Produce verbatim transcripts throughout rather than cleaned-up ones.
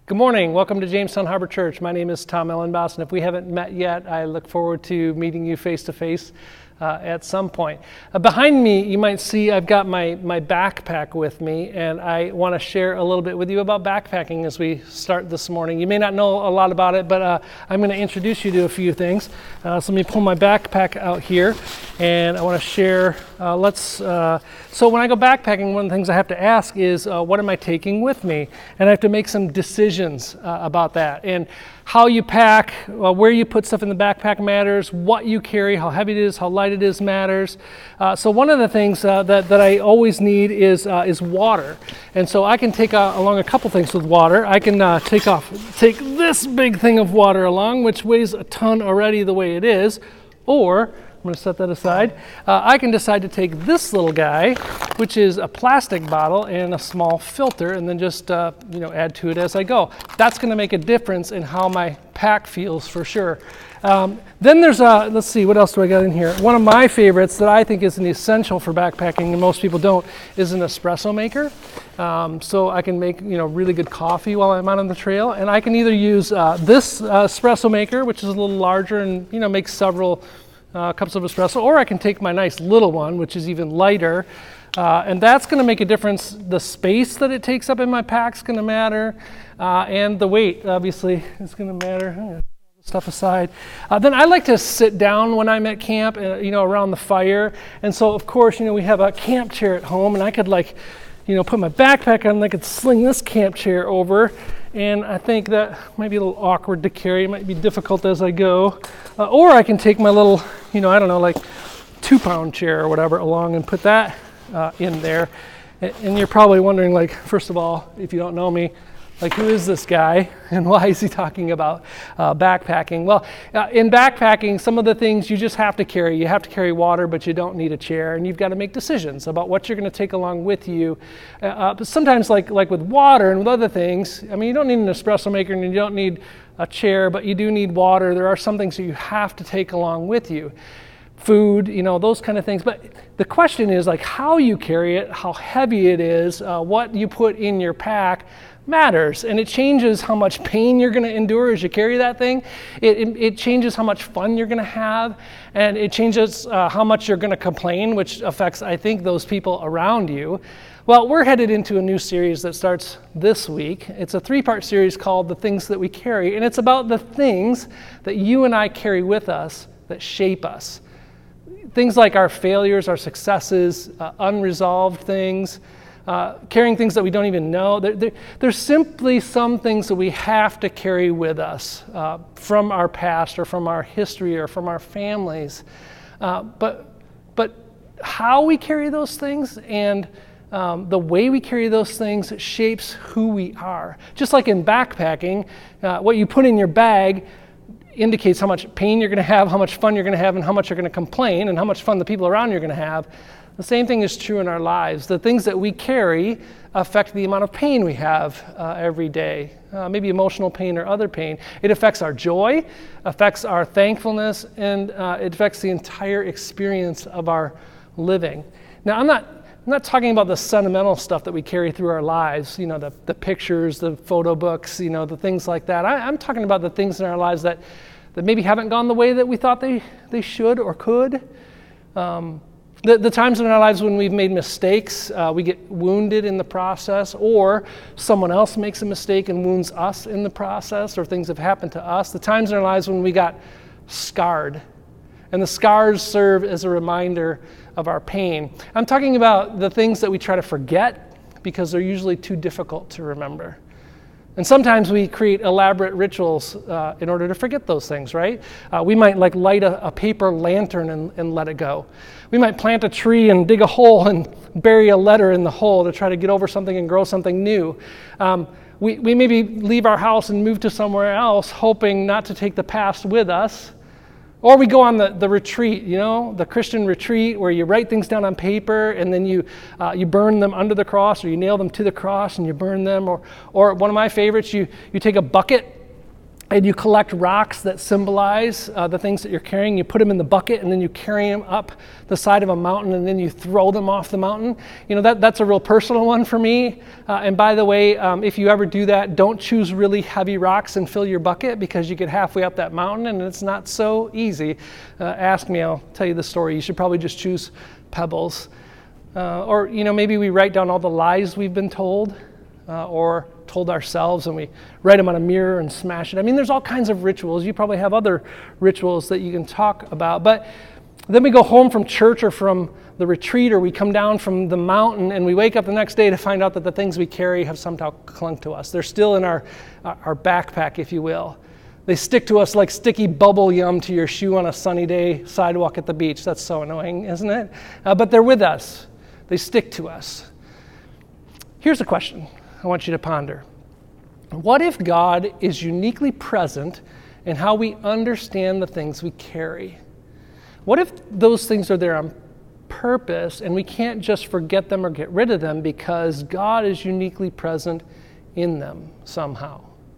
Good morning. Welcome to Jamestown Harbor Church. My name is Tom Ellenboss, and if we haven't met yet, I look forward to meeting you face to face uh, at some point. Uh, behind me, you might see I've got my, my backpack with me, and I want to share a little bit with you about backpacking as we start this morning. You may not know a lot about it, but uh, I'm going to introduce you to a few things. Uh, so let me pull my backpack out here, and I want to share. Uh, let's. Uh, so when I go backpacking, one of the things I have to ask is, uh, what am I taking with me? And I have to make some decisions uh, about that. And how you pack, uh, where you put stuff in the backpack matters, what you carry, how heavy it is, how light it is matters. Uh, so one of the things uh, that, that I always need is uh, is water. And so I can take uh, along a couple things with water. I can uh, take off, take this big thing of water along, which weighs a ton already the way it is, or I'm going to set that aside. Uh, I can decide to take this little guy, which is a plastic bottle and a small filter, and then just uh, you know add to it as I go. That's going to make a difference in how my pack feels for sure. Um, then there's a, let's see, what else do I got in here? One of my favorites that I think is an essential for backpacking, and most people don't, is an espresso maker. Um, so I can make you know really good coffee while I'm out on the trail, and I can either use uh, this uh, espresso maker, which is a little larger and you know makes several Uh, cups of espresso, or I can take my nice little one, which is even lighter, uh, and that's going to make a difference. The space that it takes up in my pack is going to matter, uh, and the weight, obviously, is going to matter. I'm gonna put this stuff aside. Uh, then I like to sit down when I'm at camp, uh, you know, around the fire, and so, of course, you know, we have a camp chair at home, and I could, like, you know, put my backpack on, and I could sling this camp chair over, and I think that might be a little awkward to carry. It might be difficult as I go. Uh, or I can take my little, you know, I don't know, like two-pound chair or whatever along and put that uh, in there. And, and you're probably wondering, like, first of all, if you don't know me, like, who is this guy and why is he talking about uh, backpacking? Well, uh, in backpacking, some of the things you just have to carry. You have to carry water, but you don't need a chair, and you've got to make decisions about what you're going to take along with you. Uh, uh, but sometimes, like like with water and with other things, I mean, you don't need an espresso maker and you don't need a chair, but you do need water. There are some things that you have to take along with you. Food, you know, those kind of things. But the question is, like, how you carry it, how heavy it is, uh, what you put in your pack matters, and it changes how much pain you're going to endure as you carry that thing. It, it, it changes how much fun you're going to have, and it changes uh, how much you're going to complain, which affects, I think, those people around you. Well, we're headed into a new series that starts this week. It's a three-part series called The Things That We Carry, and it's about the things that you and I carry with us that shape us. Things like our failures, our successes, uh, unresolved things, Uh, carrying things that we don't even know. There, there, there's simply some things that we have to carry with us uh, from our past or from our history or from our families. Uh, but, but how we carry those things and um, the way we carry those things shapes who we are. Just like in backpacking, uh, what you put in your bag indicates how much pain you're going to have, how much fun you're going to have, and how much you're going to complain, and how much fun the people around you are going to have. The same thing is true in our lives. The things that we carry affect the amount of pain we have uh, every day, uh, maybe emotional pain or other pain. It affects our joy, affects our thankfulness, and uh, it affects the entire experience of our living. Now, I'm not I'm not talking about the sentimental stuff that we carry through our lives, you know, the, the pictures, the photo books, you know, the things like that. I, I'm talking about the things in our lives that, that maybe haven't gone the way that we thought they, they should or could. Um, The, the times in our lives when we've made mistakes, uh, we get wounded in the process, or someone else makes a mistake and wounds us in the process, or things have happened to us. The times in our lives when we got scarred, and the scars serve as a reminder of our pain. I'm talking about the things that we try to forget because they're usually too difficult to remember. And sometimes we create elaborate rituals uh, in order to forget those things, right? Uh, we might like light a, a paper lantern and, and let it go. We might plant a tree and dig a hole and bury a letter in the hole to try to get over something and grow something new. Um, we, we maybe leave our house and move to somewhere else, hoping not to take the past with us. Or we go on the, the retreat, you know, the Christian retreat where you write things down on paper and then you uh, you burn them under the cross, or you nail them to the cross and you burn them. Or or one of my favorites, you, you take a bucket and you collect rocks that symbolize uh, the things that you're carrying. You put them in the bucket, and then you carry them up the side of a mountain, and then you throw them off the mountain. You know, that, that's a real personal one for me. Uh, and by the way, um, if you ever do that, don't choose really heavy rocks and fill your bucket, because you get halfway up that mountain, and it's not so easy. Uh, ask me, I'll tell you the story. You should probably just choose pebbles. Uh, or, you know, maybe we write down all the lies we've been told, uh, or told ourselves, and we write them on a mirror and smash it. I mean, there's all kinds of rituals. You probably have other rituals that you can talk about. But then we go home from church or from the retreat, or we come down from the mountain, and we wake up the next day to find out that the things we carry have somehow clung to us. They're still in our, our backpack, if you will. They stick to us like sticky bubble yum to your shoe on a sunny day sidewalk at the beach. That's so annoying, isn't it? Uh, but they're with us. They stick to us. Here's a question I want you to ponder. What if God is uniquely present in how we understand the things we carry? What if those things are there on purpose and we can't just forget them or get rid of them because God is uniquely present in them somehow?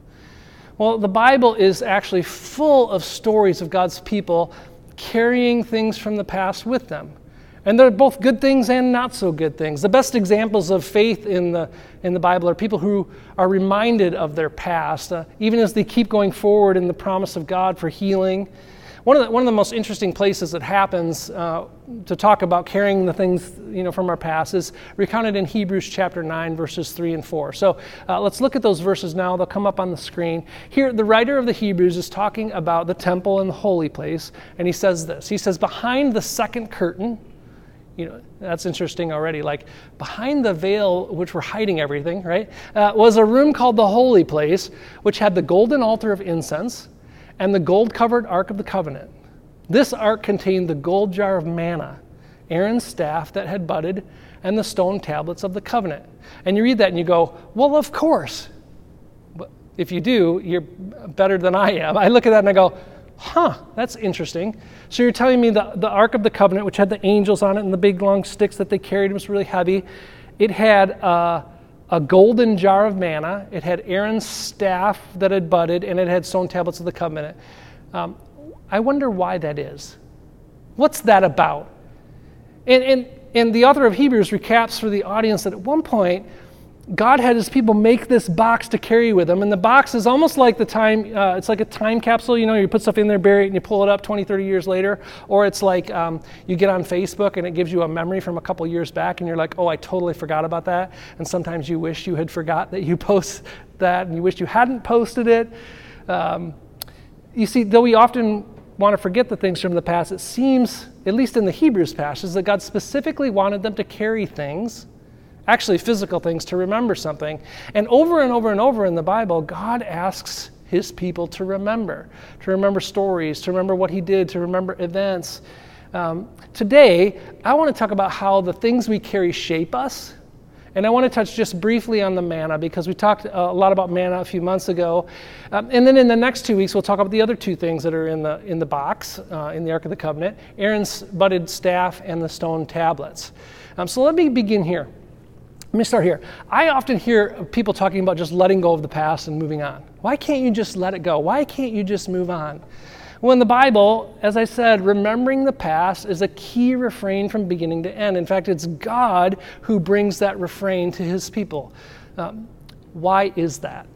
Well, the Bible is actually full of stories of God's people carrying things from the past with them. And they're both good things and not so good things. The best examples of faith in the in the Bible are people who are reminded of their past, uh, even as they keep going forward in the promise of God for healing. One of the, one of the most interesting places that happens uh, to talk about carrying the things, you know, from our past is recounted in Hebrews chapter nine, verses three and four. So uh, let's look at those verses now. They'll come up on the screen. Here, the writer of the Hebrews is talking about the temple and the holy place, and he says this. He says, behind the second curtain, you know, that's interesting already. Like, behind the veil, which were hiding everything, right, uh, was a room called the Holy Place, which had the golden altar of incense and the gold-covered Ark of the Covenant. This ark contained the gold jar of manna, Aaron's staff that had budded, and the stone tablets of the covenant. And you read that and you go, well, of course. But if you do, you're better than I am. I look at that and I go, huh, that's interesting. So you're telling me the, the Ark of the Covenant, which had the angels on it and the big long sticks that they carried, was really heavy. It had uh, a golden jar of manna. It had Aaron's staff that had budded, and it had stone tablets of the covenant. Um, I wonder why that is. What's that about? And, and, and the author of Hebrews recaps for the audience that at one point, God had his people make this box to carry with them, and the box is almost like the time, uh, it's like a time capsule, you know, you put stuff in there, bury it, and you pull it up twenty, thirty years later, or it's like um, you get on Facebook and it gives you a memory from a couple years back, and you're like, oh, I totally forgot about that, and sometimes you wish you had forgot that you post that, and you wish you hadn't posted it. Um, you see, though we often want to forget the things from the past, it seems, at least in the Hebrews passage, that God specifically wanted them to carry things, actually physical things, to remember something. And over and over and over in the Bible, God asks his people to remember, to remember stories, to remember what he did, to remember events. Um, today, I want to talk about how the things we carry shape us. And I want to touch just briefly on the manna, because we talked a lot about manna a few months ago. Um, and then in the next two weeks, we'll talk about the other two things that are in the in the box, uh, in the Ark of the Covenant, Aaron's budded staff and the stone tablets. Um, so let me begin here. Let me start here. I often hear people talking about just letting go of the past and moving on. Why can't you just let it go? Why can't you just move on? Well, in the Bible, as I said, remembering the past is a key refrain from beginning to end. In fact, it's God who brings that refrain to his people. Um, why is that?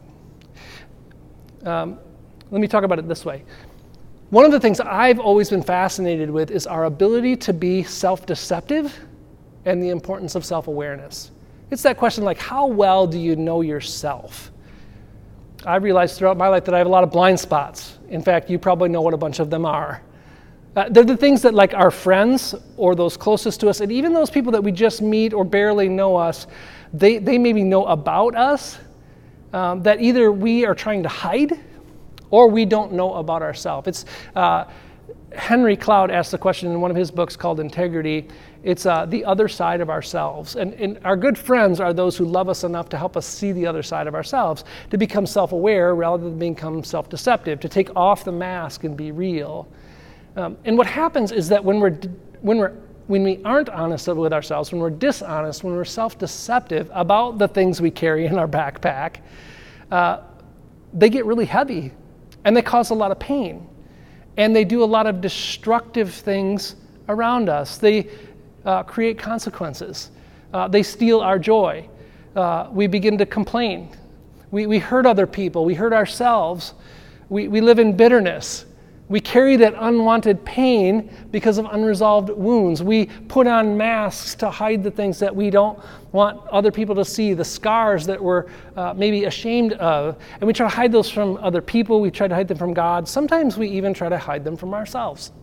Um, let me talk about it this way. One of the things I've always been fascinated with is our ability to be self-deceptive and the importance of self-awareness. It's that question like, how well do you know yourself? I've realized throughout my life that I have a lot of blind spots. In fact, you probably know what a bunch of them are. Uh, they're the things that, like, our friends or those closest to us, and even those people that we just meet or barely know us, they, they maybe know about us, um, that either we are trying to hide or we don't know about ourselves. It's uh, Henry Cloud asked the question in one of his books called Integrity. It's uh, the other side of ourselves. And, and our good friends are those who love us enough to help us see the other side of ourselves, to become self-aware rather than become self-deceptive, to take off the mask and be real. Um, and what happens is that when we're when we're when we aren't honest with ourselves, when we're dishonest, when we're self-deceptive about the things we carry in our backpack, uh, they get really heavy. and they cause a lot of pain, and they do a lot of destructive things around us. They uh, create consequences. Uh, they steal our joy. Uh, we begin to complain. We, we hurt other people. We hurt ourselves. We, we live in bitterness. We carry that unwanted pain because of unresolved wounds. We put on masks to hide the things that we don't want other people to see, the scars that we're uh, maybe ashamed of. And we try to hide those from other people. We try to hide them from God. Sometimes we even try to hide them from ourselves.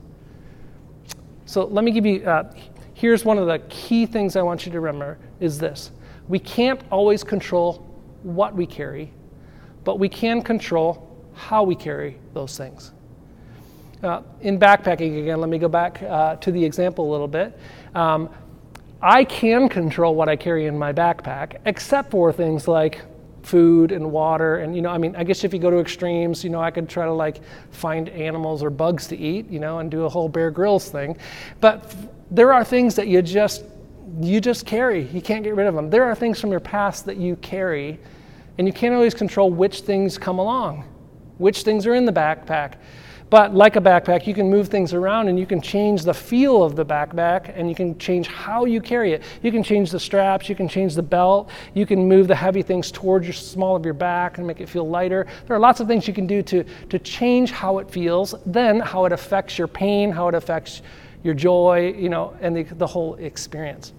So let me give you, uh, here's one of the key things I want you to remember is this. We can't always control what we carry, but we can control how we carry those things. Uh, in backpacking, again, let me go back uh, to the example a little bit. Um, I can control what I carry in my backpack, except for things like food and water. And, you know, I mean, I guess if you go to extremes, you know, I could try to like find animals or bugs to eat, you know, and do a whole Bear Grylls thing. But f- there are things that you just, you just carry. You can't get rid of them. There are things from your past that you carry, and you can't always control which things come along, which things are in the backpack. But like a backpack, you can move things around and you can change the feel of the backpack, and you can change how you carry it. You can change the straps, you can change the belt, you can move the heavy things towards your small of your back and make it feel lighter. There are lots of things you can do to, to change how it feels, then how it affects your pain, how it affects your joy, you know, and the, the whole experience.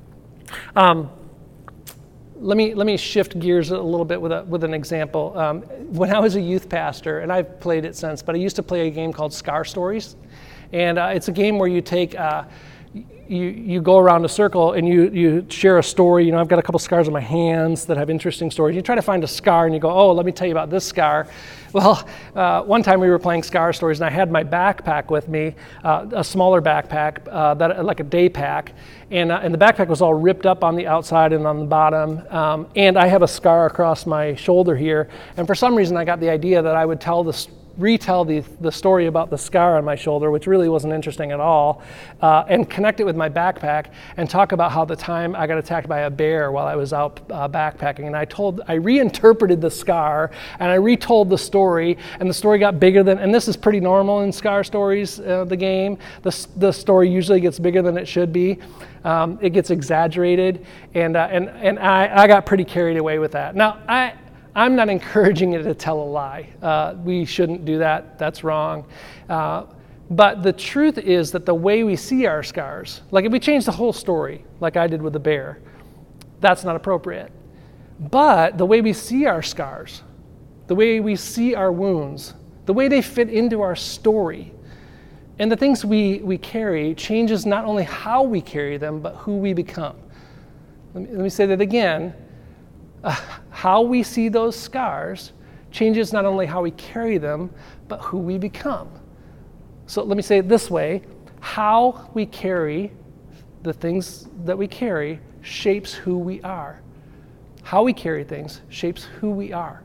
Um, Let me let me shift gears a little bit with a, with an example. Um, when I was a youth pastor, and I've played it since, but I used to play a game called Scar Stories, and uh, it's a game where you take uh, you you go around a circle and you you share a story. You know, I've got a couple scars on my hands that have interesting stories. You try to find a scar, and you go, oh, let me tell you about this scar. Well, uh, one time we were playing Scar Stories, and I had my backpack with me, uh, a smaller backpack, uh, that like a day pack, and uh, and the backpack was all ripped up on the outside and on the bottom, um, and I have a scar across my shoulder here, and for some reason I got the idea that I would tell this, retell the, the story about the scar on my shoulder, which really wasn't interesting at all, uh, and connect it with my backpack and talk about how the time I got attacked by a bear while I was out uh, backpacking. And I told, I reinterpreted the scar and I retold the story, and the story got bigger than, and this is pretty normal in Scar Stories, uh, the game. The, the story usually gets bigger than it should be. Um, it gets exaggerated, and uh, and and I, I got pretty carried away with that. Now, I, I'm not encouraging you to tell a lie. Uh, we shouldn't do that. That's wrong. Uh, but the truth is that the way we see our scars, like if we change the whole story, like I did with the bear, that's not appropriate. But the way we see our scars, the way we see our wounds, the way they fit into our story, and the things we, we carry changes not only how we carry them, but who we become. Let me, let me say that again. Uh, how we see those scars changes not only how we carry them, but who we become. So let me say it this way. How we carry the things that we carry shapes who we are. How we carry things shapes who we are.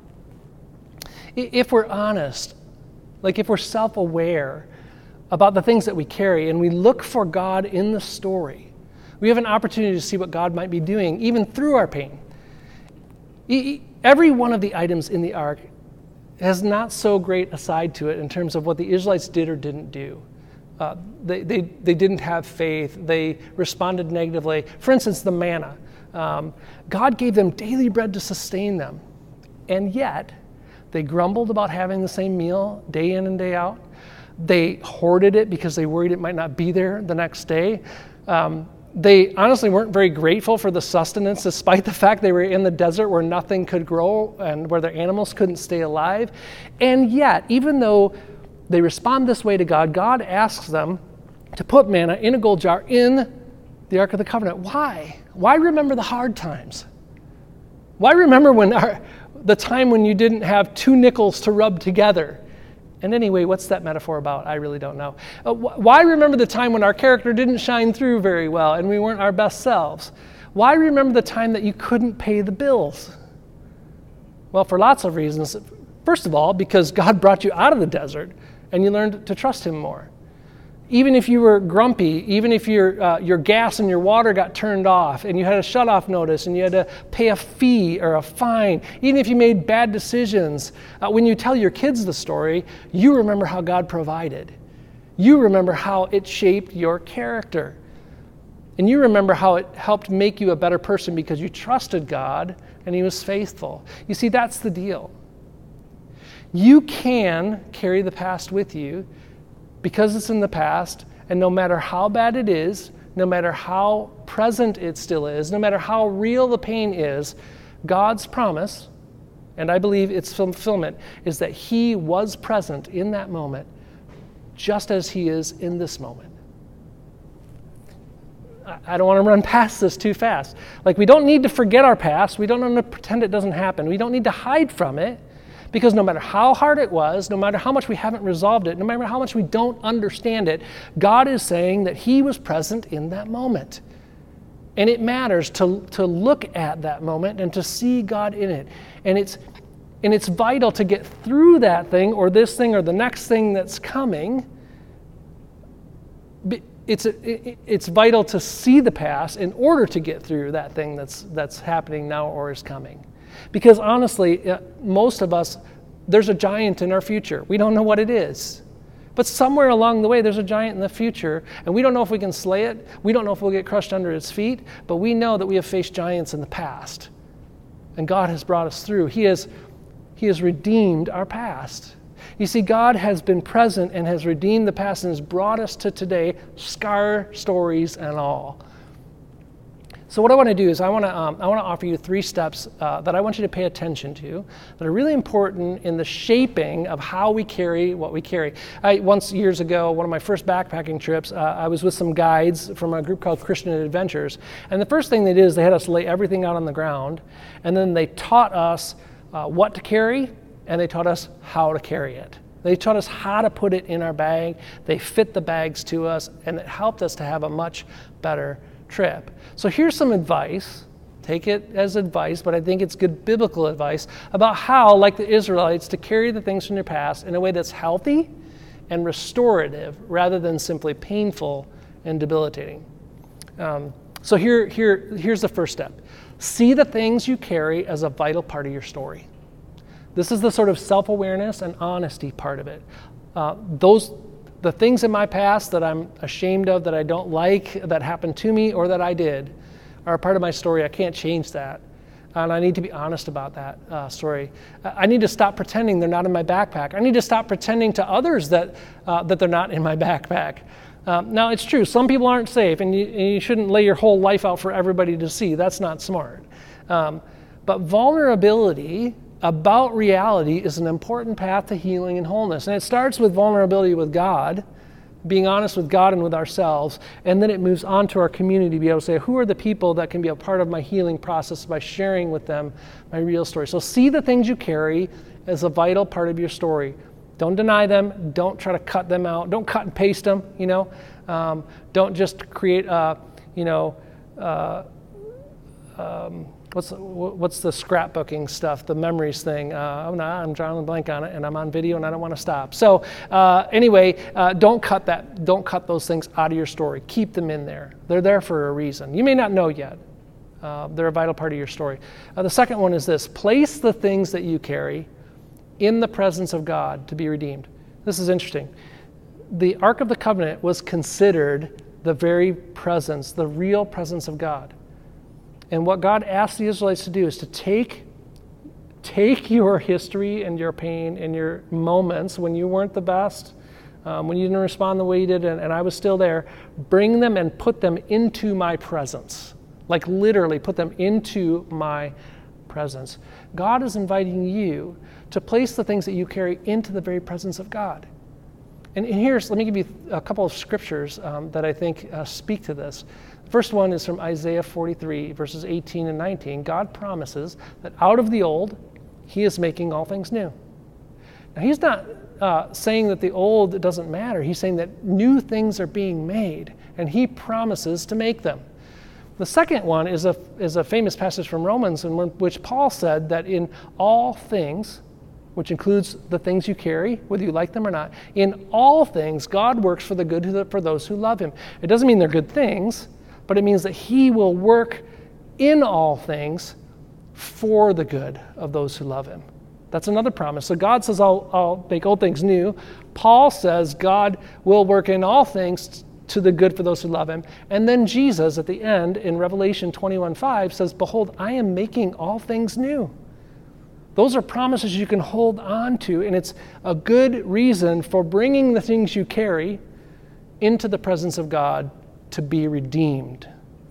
If we're honest, like if we're self-aware about the things that we carry and we look for God in the story, we have an opportunity to see what God might be doing even through our pain. Every one of the items in the ark has not so great a side to it in terms of what the Israelites did or didn't do. Uh, they, they, they didn't have faith. They responded negatively. For instance, the manna. Um, God gave them daily bread to sustain them, and yet they grumbled about having the same meal day in and day out. They hoarded it because they worried it might not be there the next day. Um, They honestly weren't very grateful for the sustenance, despite the fact they were in the desert where nothing could grow and where their animals couldn't stay alive. And yet, even though they respond this way to God, God asks them to put manna in a gold jar in the Ark of the Covenant. Why? Why remember the hard times? Why remember when our, the time when you didn't have two nickels to rub together? And anyway, what's that metaphor about? I really don't know. Uh, wh- why remember the time when our character didn't shine through very well and we weren't our best selves? Why remember the time that you couldn't pay the bills? Well, for lots of reasons. First of all, because God brought you out of the desert and you learned to trust him more. Even if you were grumpy, even if your, uh, your gas and your water got turned off and you had a shut-off notice and you had to pay a fee or a fine, even if you made bad decisions, uh, when you tell your kids the story, you remember how God provided. You remember how it shaped your character. And you remember how it helped make you a better person because you trusted God and He was faithful. You see, that's the deal. You can carry the past with you because it's in the past, and no matter how bad it is, no matter how present it still is, no matter how real the pain is, God's promise, and I believe its fulfillment, is that He was present in that moment just as He is in this moment. I don't want to run past this too fast. Like, we don't need to forget our past. We don't need to pretend it doesn't happen. We don't need to hide from it, because no matter how hard it was, no matter how much we haven't resolved it, no matter how much we don't understand it, God is saying that He was present in that moment. And it matters to, to look at that moment and to see God in it. And it's, and it's vital to get through that thing or this thing or the next thing that's coming. It's, it's vital to see the past in order to get through that thing that's, that's happening now or is coming. Because honestly, most of us, there's a giant in our future. We don't know what it is. But somewhere along the way, there's a giant in the future, and we don't know if we can slay it. We don't know if we'll get crushed under its feet, but we know that we have faced giants in the past. And God has brought us through. He has, he has redeemed our past. You see, God has been present and has redeemed the past and has brought us to today, scar stories and all. So what I want to do is I want to um, I want to offer you three steps uh, that I want you to pay attention to that are really important in the shaping of how we carry what we carry. I, once years ago, one of my first backpacking trips, uh, I was with some guides from a group called Christian Adventures, and the first thing they did is they had us lay everything out on the ground, and then they taught us uh, what to carry, and they taught us how to carry it. They taught us how to put it in our bag. They fit the bags to us, and it helped us to have a much better trip. So here's some advice. Take it as advice, but I think it's good biblical advice about how, like the Israelites, to carry the things from your past in a way that's healthy and restorative rather than simply painful and debilitating. Um, so here, here, here's the first step. See the things you carry as a vital part of your story. This is the sort of self-awareness and honesty part of it. Uh, those The things in my past that I'm ashamed of, that I don't like, that happened to me or that I did, are a part of my story. I can't change that. And I need to be honest about that uh, story. I need to stop pretending they're not in my backpack. I need to stop pretending to others that, uh, that they're not in my backpack. Um, now, it's true. Some people aren't safe, and you, and you shouldn't lay your whole life out for everybody to see. That's not smart. Um, but vulnerability about reality is an important path to healing and wholeness. And it starts with vulnerability with God, being honest with God and with ourselves, and then it moves on to our community to be able to say, who are the people that can be a part of my healing process by sharing with them my real story. So see the things you carry as a vital part of your story. Don't deny them. Don't try to cut them out. Don't cut and paste them, you know. Um, don't just create a, you know, uh, um, What's what's the scrapbooking stuff, the memories thing? Uh, oh no, I'm drawing a blank on it, and I'm on video, and I don't want to stop. So uh, anyway, uh, don't cut that. Don't cut those things out of your story. Keep them in there. They're there for a reason. You may not know yet. Uh, they're a vital part of your story. Uh, the second one is this: place the things that you carry in the presence of God to be redeemed. This is interesting. The Ark of the Covenant was considered the very presence, the real presence of God. And what God asked the Israelites to do is to take, take your history and your pain and your moments when you weren't the best, um, when you didn't respond the way you did, and, and I was still there, bring them and put them into my presence. Like literally put them into my presence. God is inviting you to place the things that you carry into the very presence of God. And, and here's, let me give you a couple of scriptures um, that I think uh, speak to this. The first one is from Isaiah forty-three, verses eighteen and nineteen. God promises that out of the old, He is making all things new. Now, He's not uh, saying that the old doesn't matter. He's saying that new things are being made, and He promises to make them. The second one is a, is a famous passage from Romans in which Paul said that in all things, which includes the things you carry, whether you like them or not, in all things, God works for the good for those who love him. It doesn't mean they're good things, but it means that he will work in all things for the good of those who love him. That's another promise. So God says, I'll, I'll make old things new. Paul says God will work in all things to the good for those who love him. And then Jesus at the end in Revelation twenty-one five says, behold, I am making all things new. Those are promises you can hold on to, and it's a good reason for bringing the things you carry into the presence of God to be redeemed.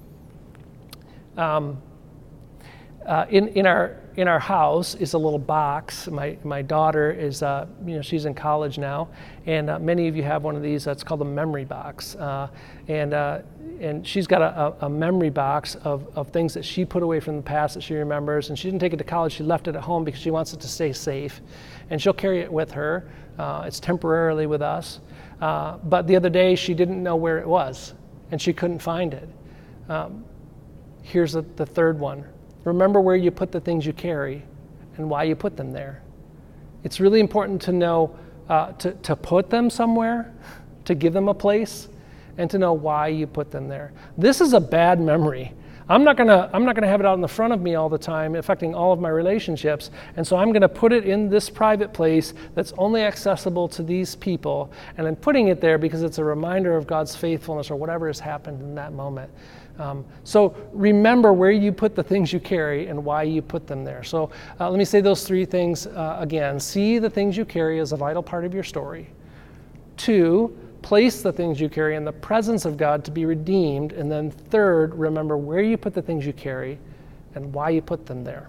Um, uh, in, in our in our house is a little box. My my daughter is, uh, you know, she's in college now, and uh, many of you have one of these. That's called a memory box, uh, and uh, and she's got a, a memory box of, of things that she put away from the past that she remembers, and she didn't take it to college. She left it at home because she wants it to stay safe, and she'll carry it with her. Uh, it's temporarily with us, uh, but the other day she didn't know where it was, and she couldn't find it. Um, here's the, the third one. Remember where you put the things you carry and why you put them there. It's really important to know, uh, to, to put them somewhere, to give them a place, and to know why you put them there. This is a bad memory. I'm not gonna, I'm not gonna have it out in the front of me all the time, affecting all of my relationships, and so I'm gonna put it in this private place that's only accessible to these people, and I'm putting it there because it's a reminder of God's faithfulness or whatever has happened in that moment. Um, so remember where you put the things you carry and why you put them there. So uh, let me say those three things uh, again. See the things you carry as a vital part of your story. Two, place the things you carry in the presence of God to be redeemed. And then third, remember where you put the things you carry and why you put them there.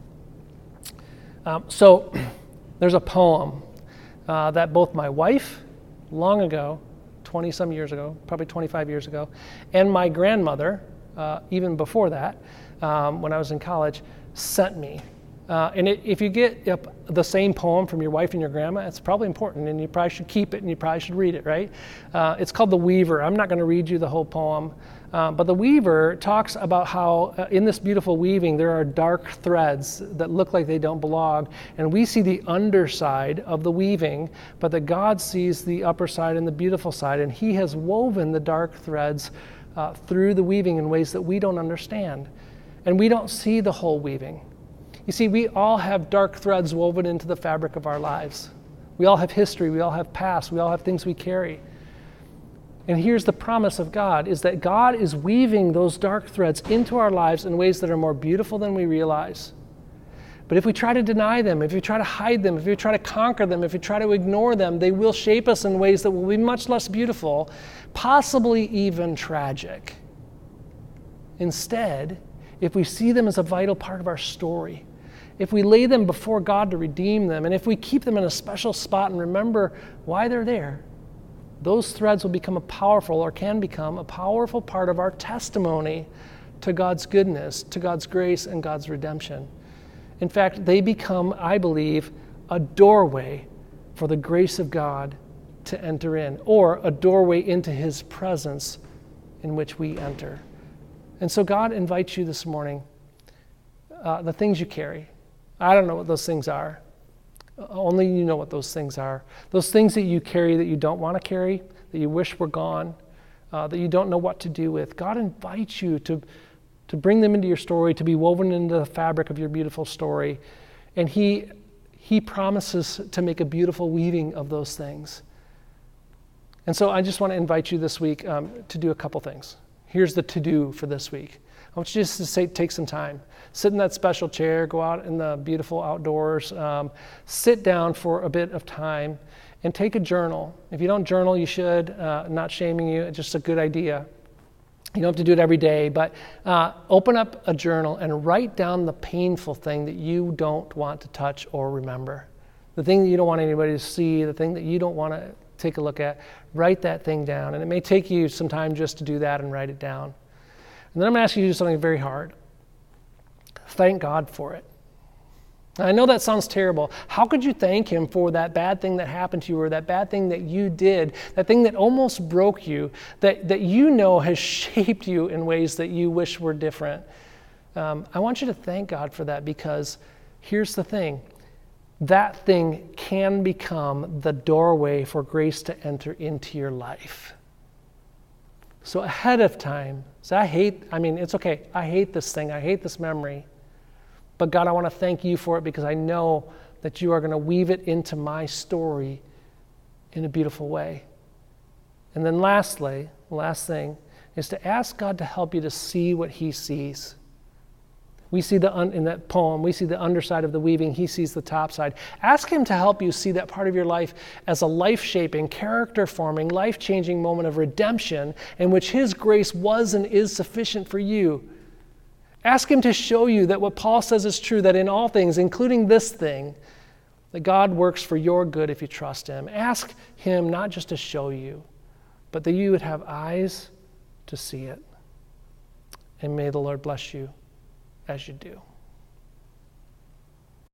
Um, so there's a poem uh, that both my wife, long ago, twenty some years ago, probably twenty-five years ago, and my grandmother, Uh, even before that, um, when I was in college, sent me. Uh, and it, if you get uh, the same poem from your wife and your grandma, it's probably important, and you probably should keep it, and you probably should read it, right? Uh, it's called The Weaver. I'm not going to read you the whole poem, uh, but The Weaver talks about how uh, in this beautiful weaving there are dark threads that look like they don't belong, and we see the underside of the weaving, but that God sees the upper side and the beautiful side, and he has woven the dark threads Uh, through the weaving in ways that we don't understand. And we don't see the whole weaving. You see, we all have dark threads woven into the fabric of our lives. We all have history, we all have past, we all have things we carry. And here's the promise of God, is that God is weaving those dark threads into our lives in ways that are more beautiful than we realize. But if we try to deny them, if we try to hide them, if we try to conquer them, if we try to ignore them, they will shape us in ways that will be much less beautiful, possibly even tragic. Instead, if we see them as a vital part of our story, if we lay them before God to redeem them, and if we keep them in a special spot and remember why they're there, those threads will become a powerful, or can become a powerful part of our testimony to God's goodness, to God's grace, and God's redemption. In fact, they become, I believe, a doorway for the grace of God to enter in, or a doorway into his presence in which we enter. And so God invites you this morning, uh, the things you carry. I don't know what those things are. Only you know what those things are. Those things that you carry that you don't want to carry, that you wish were gone, uh, that you don't know what to do with. God invites you to to bring them into your story, to be woven into the fabric of your beautiful story. And he, he promises to make a beautiful weaving of those things. And so I just want to invite you this week um, to do a couple things. Here's the to-do for this week. I want you just to say, take some time. Sit in that special chair, go out in the beautiful outdoors, um, sit down for a bit of time, and take a journal. If you don't journal, you should. Uh, not shaming you, it's just a good idea. You don't have to do it every day, but uh, open up a journal and write down the painful thing that you don't want to touch or remember. The thing that you don't want anybody to see, the thing that you don't want to take a look at, write that thing down. And it may take you some time just to do that and write it down. And then I'm going to ask you to do something very hard. Thank God for it. I know that sounds terrible. How could you thank him for that bad thing that happened to you, or that bad thing that you did, that thing that almost broke you, that, that you know has shaped you in ways that you wish were different? Um, I want you to thank God for that, because here's the thing. That thing can become the doorway for grace to enter into your life. So ahead of time, say, I hate, I mean, it's okay. I hate this thing. I hate this memory. But God, I want to thank you for it because I know that you are going to weave it into my story in a beautiful way. And then lastly, last thing, is to ask God to help you to see what he sees. We see the, un, in that poem, we see the underside of the weaving, he sees the top side. Ask him to help you see that part of your life as a life-shaping, character-forming, life-changing moment of redemption in which his grace was and is sufficient for you. Ask him to show you that what Paul says is true, that in all things, including this thing, that God works for your good if you trust him. Ask him not just to show you, but that you would have eyes to see it. And may the Lord bless you as you do.